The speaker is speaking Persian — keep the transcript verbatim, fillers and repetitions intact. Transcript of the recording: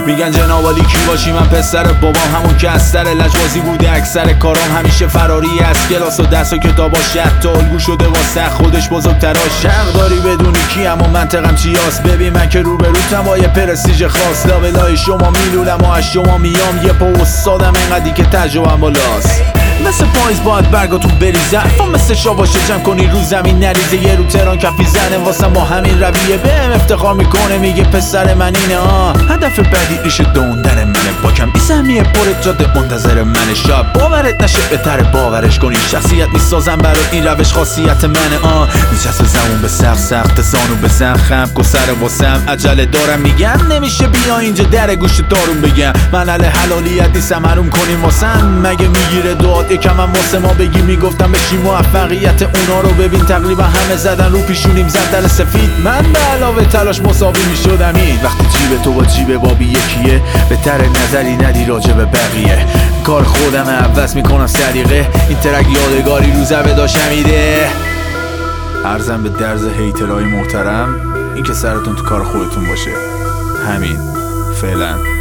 میگن جناب عالی کی باشی، من پسر بابام همون که از سر لجبازی بوده اکثر کارام، همیشه فراری از کلاس و دست و کتاباش حتی الگو شده واسه خودش بزرگتراش. حق داری بدونی کی اما منطقم چیاست، ببین من که روبروتم با یه پرستیژ خاص، لابلای شما میلولم و از شما میام، یه پا استادم انقدی که تجربه‌ام بالاست. مثل پاییز باید برگاتون بریزن، فهم مثل شاباشه جمع کنی رو زمین نریزه، یه رو تران کفی زنه واسه ما همین رویه، بهم افتخار میکنه میگه پسر من اینه. آه هدف بعدی ریشه دوندن منه، با کم بی سهمیه پر جاده منتظر منه، شب باورت نشه بهتره باورش کنی، شخصیت میسازم برات این روش خاصیت منه. آه میچسب زمون به سخت سخت زانو بزن خم گسر واسم عجله دارم، میگم نمیشه بیا اینجا در گوش دارون بگم، من اهل حلالیت نیستم حروم کنیم واسم، مگه میگیره دعات یکم هم واسه ما بگی، میگفتم بشی موفقیت اونا رو ببین، تقریبا همه زدن رو پیشونیم زدن سفید، من به علاوه تلاش مساوی میشدم این، وقتی جیب تو با جیب بابی یکیه بهتر نظری ندی راجع به بقیه، کار خودم عوض میکنم سریقه، این ترک یادگاری رو زبه داشتم ایده. عرضم به درز هیترهای محترم این که سرتون تو کار خودتون باشه، همین فعلا.